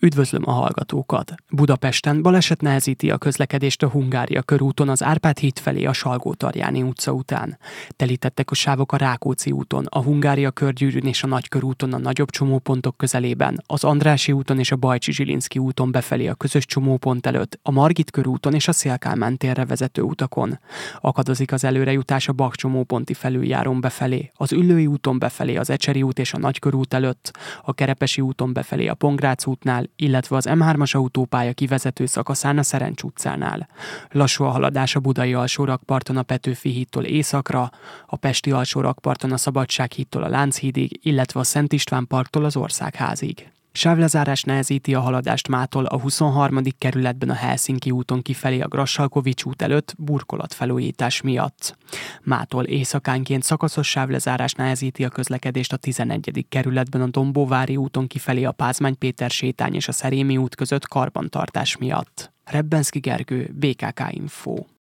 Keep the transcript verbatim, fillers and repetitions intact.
Üdvözlöm a hallgatókat! Budapesten baleset nehezíti a közlekedést a Hungária körúton az Árpád híd felé a Salgótarjáni utca után. Telítettek a sávok a Rákóczi úton, a Hungária körgyűrűn és a Nagykörúton a nagyobb csomópontok közelében, az Andrássy úton és a Bajcsy-Zsilinszky úton befelé a közös csomópont előtt, a Margit körúton és a Széll-Kálmán térre vezető utakon. Akadozik az előrejutás a Bak csomóponti felüljárón befelé, az Üllői úton befelé az Ecseri út és a Nagykörút előtt, a Kerepesi úton befelé a Pongrác útnál, illetve az em hármas autópálya kivezető szakaszán a Szerencs utcánál. Lassú a haladás a Budai alsórakparton a Petőfi hídtól északra, a Pesti alsórakparton a Szabadság hídtól a Lánchídig, illetve a Szent István parktól az Országházig. Sávlezárás nehezíti a haladást mától a huszonharmadik kerületben a Helsinki úton kifelé a Grassalkovich út előtt burkolatfelújítás miatt. Mától éjszakánként szakaszos sávlezárás nehezíti a közlekedést a tizenegyedik kerületben a Dombóvári úton kifelé a Pázmány Péter sétány és a Szerémi út között karbantartás miatt. Rebbenszky Gergő, bé ká ká Info.